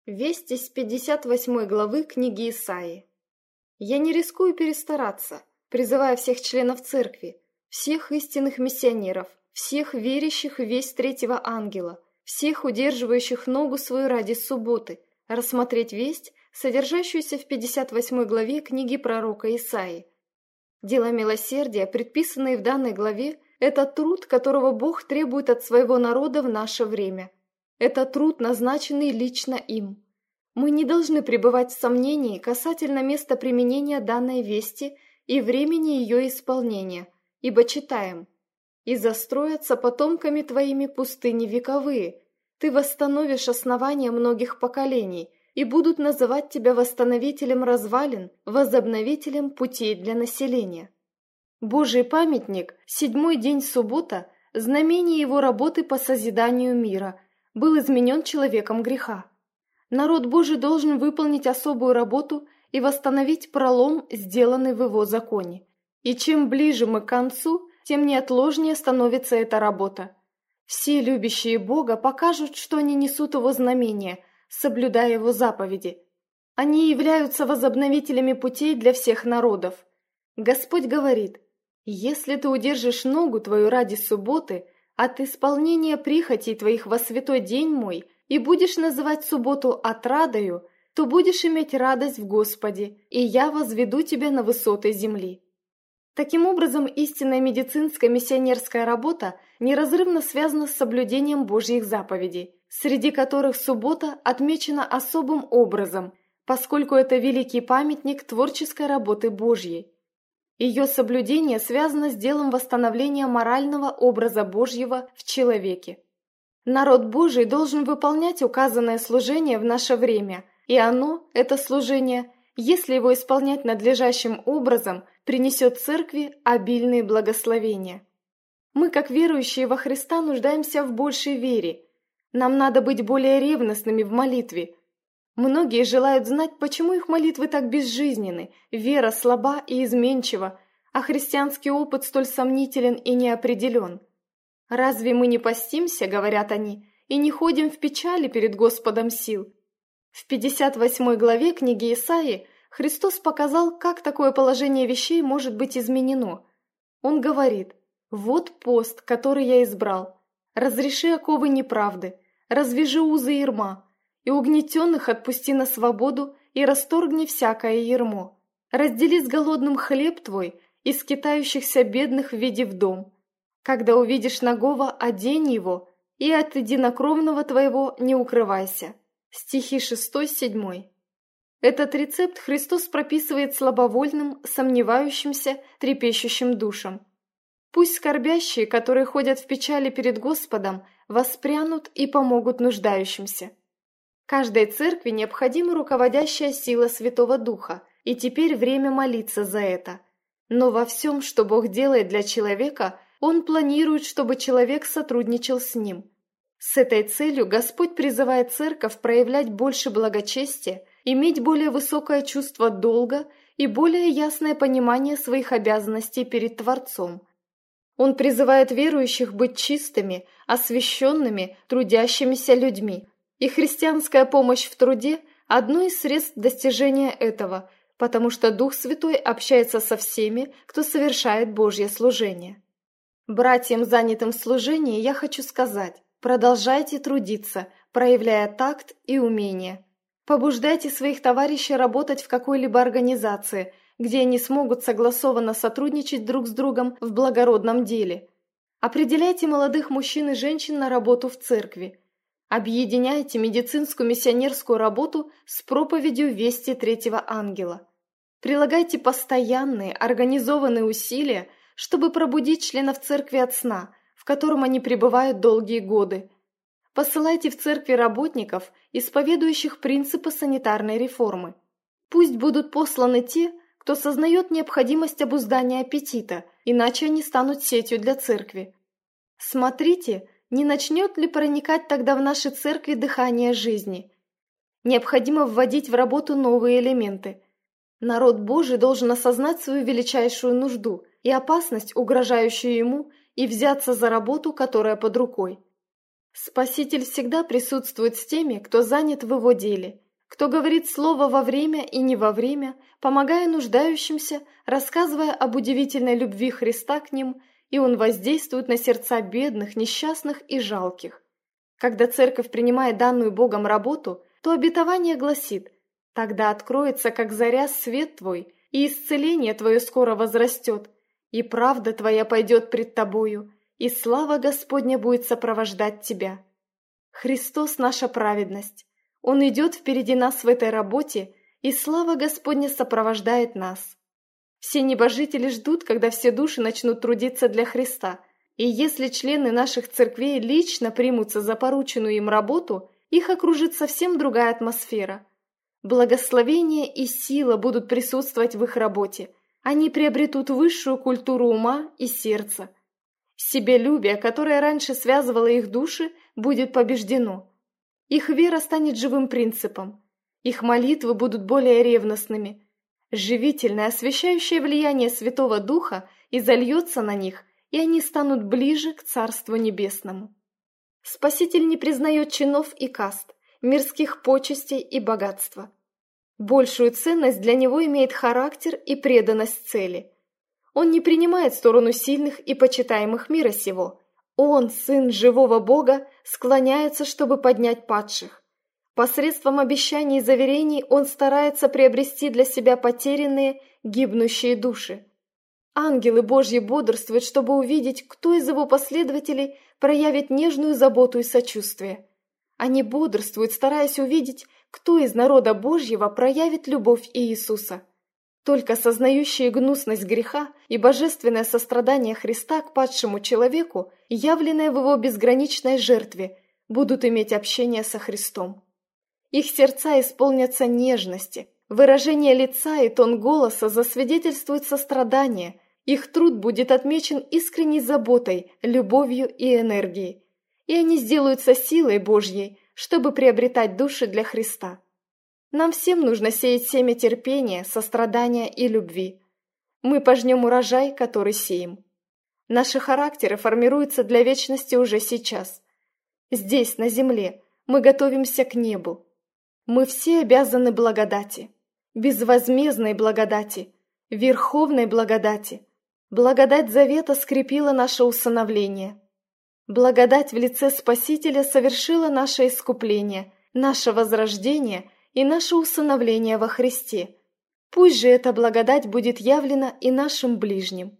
Весть из 58 главы книги Исаии. Я не рискую перестараться, призывая всех членов церкви, всех истинных миссионеров, всех верящих в весть третьего ангела, всех удерживающих ногу свою ради субботы, рассмотреть весть, содержащуюся в 58 главе книги пророка Исаии. Дела милосердия, предписанные в данной главе, это труд, которого Бог требует от своего народа в наше время. Это труд, назначенный лично им. Мы не должны пребывать в сомнении касательно места применения данной вести и времени ее исполнения, ибо читаем: «И застроятся потомками твоими пустыни вековые, ты восстановишь основания многих поколений, и будут называть тебя восстановителем развалин, возобновителем путей для населения». Божий памятник, седьмой день суббота, знамение его работы по созиданию мира, был изменен человеком греха. Народ Божий должен выполнить особую работу и восстановить пролом, сделанный в его законе. И чем ближе мы к концу, тем неотложнее становится эта работа. Все любящие Бога покажут, что они несут его знамение, соблюдая его заповеди. Они являются возобновителями путей для всех народов. Господь говорит: «Если ты удержишь ногу твою ради субботы, от исполнения прихотей твоих во святой день мой, и будешь называть субботу отрадою, то будешь иметь радость в Господе, и я возведу тебя на высоты земли». Таким образом, истинная медицинская миссионерская работа неразрывно связана с соблюдением Божьих заповедей, среди которых суббота отмечена особым образом, поскольку это великий памятник творческой работы Божьей. Ее соблюдение связано с делом восстановления морального образа Божьего в человеке. Народ Божий должен выполнять указанное служение в наше время, и оно, это служение, если его исполнять надлежащим образом, принесет церкви обильные благословения. Мы, как верующие во Христа, нуждаемся в большей вере. Нам надо быть более ревностными в молитве. Многие желают знать, почему их молитвы так безжизненны, вера слаба и изменчива, а христианский опыт столь сомнителен и неопределен. «Разве мы не постимся, — говорят они, — и не ходим в печали перед Господом сил?» В 58 главе книги Исаии Христос показал, как такое положение вещей может быть изменено. Он говорит: «Вот пост, который я избрал. Разреши оковы неправды, развяжи узы ярма, и угнетенных отпусти на свободу, и расторгни всякое ярмо. Раздели с голодным хлеб твой, и скитающихся бедных введи в дом. Когда увидишь нагого, одень его, и от единокровного твоего не укрывайся». Стихи 6-7. Этот рецепт Христос прописывает слабовольным, сомневающимся, трепещущим душам. Пусть скорбящие, которые ходят в печали перед Господом, воспрянут и помогут нуждающимся. Каждой церкви необходима руководящая сила Святого Духа, и теперь время молиться за это. Но во всем, что Бог делает для человека, Он планирует, чтобы человек сотрудничал с Ним. С этой целью Господь призывает церковь проявлять больше благочестия, иметь более высокое чувство долга и более ясное понимание своих обязанностей перед Творцом. Он призывает верующих быть чистыми, освященными, трудящимися людьми. И христианская помощь в труде – одно из средств достижения этого, потому что Дух Святой общается со всеми, кто совершает Божье служение. Братьям, занятым в служении, я хочу сказать: продолжайте трудиться, проявляя такт и умение. Побуждайте своих товарищей работать в какой-либо организации, где они смогут согласованно сотрудничать друг с другом в благородном деле. Определяйте молодых мужчин и женщин на работу в церкви. Объединяйте медицинскую миссионерскую работу с проповедью вести третьего ангела. Прилагайте постоянные, организованные усилия, чтобы пробудить членов церкви от сна, в котором они пребывают долгие годы. Посылайте в церкви работников, исповедующих принципы санитарной реформы. Пусть будут посланы те, кто сознает необходимость обуздания аппетита, иначе они станут сетью для церкви. Смотрите, не начнет ли проникать тогда в наши церкви дыхание жизни. Необходимо вводить в работу новые элементы. Народ Божий должен осознать свою величайшую нужду и опасность, угрожающую ему, и взяться за работу, которая под рукой. Спаситель всегда присутствует с теми, кто занят в его деле, кто говорит слово во время и не во время, помогая нуждающимся, рассказывая об удивительной любви Христа к ним, и он воздействует на сердца бедных, несчастных и жалких. Когда церковь принимает данную Богом работу, то обетование гласит: «Тогда откроется, как заря, свет твой, и исцеление твое скоро возрастет, и правда твоя пойдет пред тобою, и слава Господня будет сопровождать тебя». Христос – наша праведность. Он идет впереди нас в этой работе, и слава Господня сопровождает нас. Все небожители ждут, когда все души начнут трудиться для Христа, и если члены наших церквей лично примутся за порученную им работу, их окружит совсем другая атмосфера. Благословение и сила будут присутствовать в их работе. Они приобретут высшую культуру ума и сердца. Себелюбие, которое раньше связывало их души, будет побеждено. Их вера станет живым принципом. Их молитвы будут более ревностными. Живительное, освящающее влияние Святого Духа изольется на них, и они станут ближе к Царству Небесному. Спаситель не признает чинов и каст, мирских почестей и богатства. Большую ценность для него имеет характер и преданность цели. Он не принимает сторону сильных и почитаемых мира сего. Он, Сын живого Бога, склоняется, чтобы поднять падших. Посредством обещаний и заверений он старается приобрести для себя потерянные, гибнущие души. Ангелы Божьи бодрствуют, чтобы увидеть, кто из его последователей проявит нежную заботу и сочувствие. Они бодрствуют, стараясь увидеть, кто из народа Божьего проявит любовь Иисуса. Только сознающие гнусность греха и божественное сострадание Христа к падшему человеку, явленное в его безграничной жертве, будут иметь общение со Христом. Их сердца исполнятся нежности, выражение лица и тон голоса засвидетельствуют сострадание, их труд будет отмечен искренней заботой, любовью и энергией, и они сделаются силой Божьей, чтобы приобретать души для Христа. Нам всем нужно сеять семя терпения, сострадания и любви. Мы пожнем урожай, который сеем. Наши характеры формируются для вечности уже сейчас. Здесь, на земле, мы готовимся к небу. Мы все обязаны благодати, безвозмездной благодати, верховной благодати. Благодать завета скрепила наше усыновление. Благодать в лице Спасителя совершила наше искупление, наше возрождение и наше усыновление во Христе. Пусть же эта благодать будет явлена и нашим ближним.